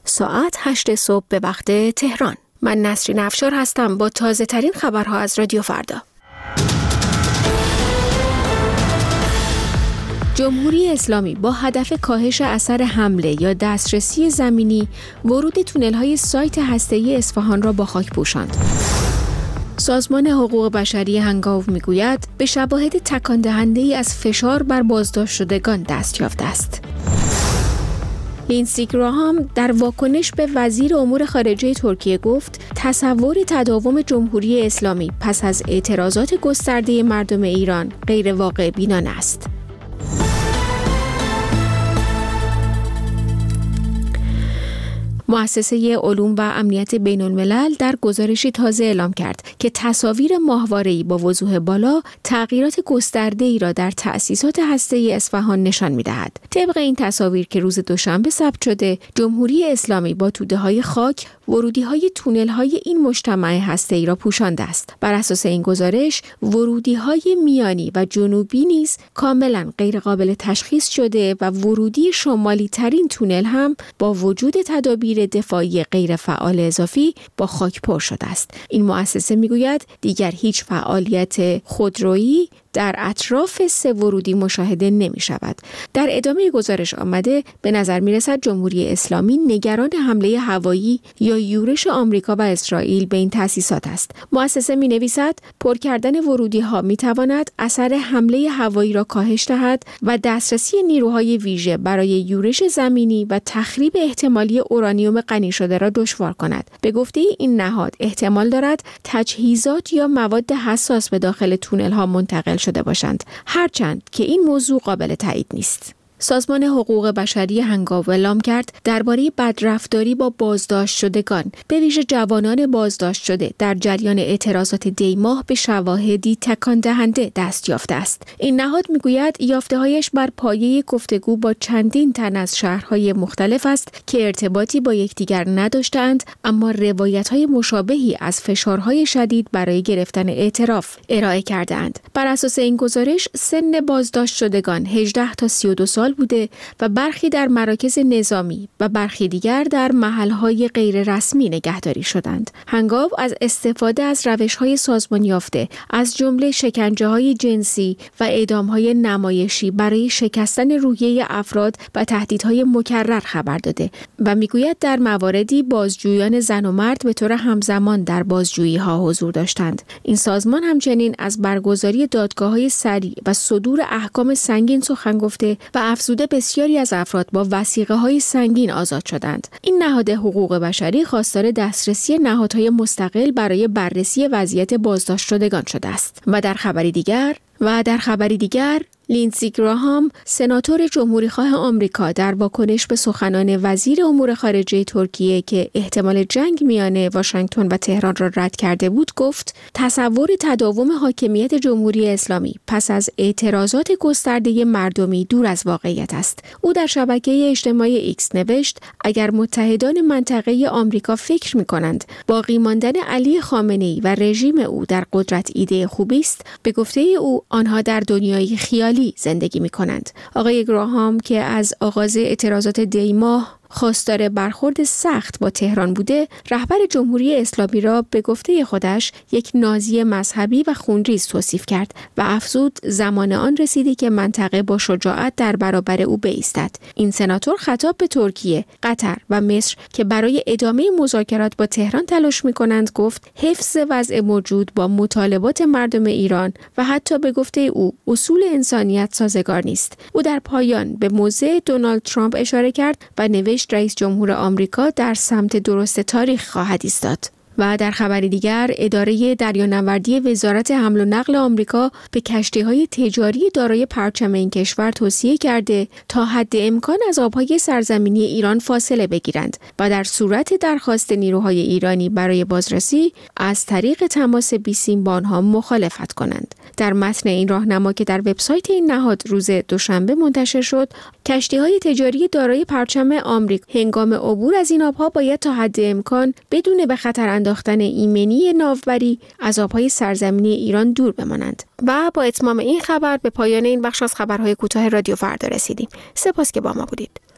ساعت 8 صبح به وقت تهران. من نسرین افشار هستم با تازه ترین خبرها از رادیو فردا. جمهوری اسلامی با هدف کاهش اثر حمله یا دسترسی زمینی ورود تونل‌های سایت هسته‌ای اصفهان را با خاک پوشاند. سازمان حقوق بشری هنگاو میگوید به شواهد تکان دهنده‌ای از فشار بر بازداشت شدگان دست یافته است. لینسی گراهام در واکنش به وزیر امور خارجه ترکیه گفت تصور تداوم جمهوری اسلامی پس از اعتراضات گسترده مردم ایران غیر واقع بینانه است. مؤسسه علوم و امنیت بین الملل در گزارشی تازه اعلام کرد که تصاویر ماهواره‌ای با وضوح بالا تغییرات گسترده‌ای را در تأسیسات هسته‌ای اصفهان نشان می‌دهد. طبق این تصاویر که روز دوشنبه ثبت شده، جمهوری اسلامی با توده‌های خاک ورودی‌های تونل‌های این مجتمع هسته‌ای را پوشانده است. بر اساس این گزارش، ورودی‌های میانی و جنوبی نیز کاملاً غیرقابل تشخیص شده و ورودی شمالی‌ترین تونل هم با وجود تدابیر دفاعی غیر فعال اضافی با خاک پر شده است. این مؤسسه میگوید دیگر هیچ فعالیت خودرویی در اطراف سه ورودی مشاهده نمی شود. در ادامه گزارش آمده به نظر می رسد جمهوری اسلامی نگران حمله هوایی یا یورش آمریکا و اسرائیل به این تأسیسات است. مؤسسه می نویسد پر کردن ورودی ها می تواند اثر حمله هوایی را کاهش دهد و دسترسی نیروهای ویژه برای یورش زمینی و تخریب احتمالی اورانیوم غنی شده را دشوار کند. به گفته این نهاد احتمال دارد تجهیزات یا مواد حساس به داخل تونل ها منتقل شده باشند، هرچند که این موضوع قابل تایید نیست. سازمان حقوق بشری هنگاو اعلام کرد درباره بدرفتاری با بازداشت شدگان، به ویژه جوانان بازداشت شده در جریان اعتراضات دیماه به شواهدی تکان دهنده دست یافته است. این نهاد میگوید یافته‌هایش بر پایه گفتگو با چندین تن از شهرهای مختلف است که ارتباطی با یکدیگر نداشتند، اما روایت‌های مشابهی از فشارهای شدید برای گرفتن اعتراف ارائه کردند. بر اساس این گزارش سن بازداشت شدگان 18 تا 32 سال بوده و برخی در مراکز نظامی و برخی دیگر در محل‌های غیر رسمی نگهداری شدند. هنگاو از استفاده از روش‌های سازمان یافته از جمله شکنجه‌های جنسی و اعدام‌های نمایشی برای شکستن روحیه افراد و تهدیدهای مکرر خبر داده و میگوید در مواردی بازجویان زن و مرد به طور همزمان در بازجویی‌ها حضور داشتند. این سازمان همچنین از برگزاری دادگاه‌های سریع و صدور احکام سنگین سخن گفته و افزوده بسیاری از افراد با وثیقه‌های سنگین آزاد شدند. این نهاد حقوق بشری خواستار دسترسی نهادهای مستقل برای بررسی وضعیت بازداشت شدگان شده است. و در خبری دیگر لینسی گراهام، سناتور جمهوری‌خواه آمریکا، در واکنش به سخنان وزیر امور خارجه ترکیه که احتمال جنگ میان واشنگتن و تهران را رد کرده بود، گفت تصور تداوم حاکمیت جمهوری اسلامی پس از اعتراضات گسترده مردمی دور از واقعیت است. او در شبکه اجتماعی ایکس نوشت اگر متحدان منطقه آمریکا فکر می‌کنند باقی ماندن علی خامنه‌ای و رژیم او در قدرت ایده خوبی است، به گفته او آنها در دنیای خیالی زندگی می کنند. آقای گراهام که از آغاز اعتراضات دیماه خواستار برخورد سخت با تهران بوده، رهبر جمهوری اسلامی را به گفته خودش یک نازی مذهبی و خونریز توصیف کرد و افزود زمان آن رسیده که منطقه با شجاعت در برابر او بایستد. این سناتور خطاب به ترکیه، قطر و مصر که برای ادامه مذاکرات با تهران تلاش می‌کنند گفت حفظ وضع موجود با مطالبات مردم ایران و حتی به گفته او اصول انسانیت سازگار نیست. او در پایان به موضع دونالد ترامپ اشاره کرد و نوشت رئیس جمهور آمریکا در سمت درست تاریخ خواهد ایستاد. و در خبری دیگر، اداره دریانوردی وزارت حمل و نقل آمریکا به کشتی‌های تجاری دارای پرچم این کشور توصیه کرده تا حد امکان از آب‌های سرزمینی ایران فاصله بگیرند و در صورت درخواست نیروهای ایرانی برای بازرسی از طریق تماس بیسیم با آنها مخالفت کنند. در متن این راهنما که در وبسایت این نهاد روز دوشنبه منتشر شد، کشتی‌های تجاری دارای پرچم آمریکا هنگام عبور از این آب‌ها باید تا حد امکان بدون به خطر انداختن ایمنی ناوبری از آب‌های سرزمینی ایران دور بمانند. و با اتمام این خبر به پایان این بخش از خبرهای کوتاه رادیو فردا رسیدیم. سپاس که با ما بودید.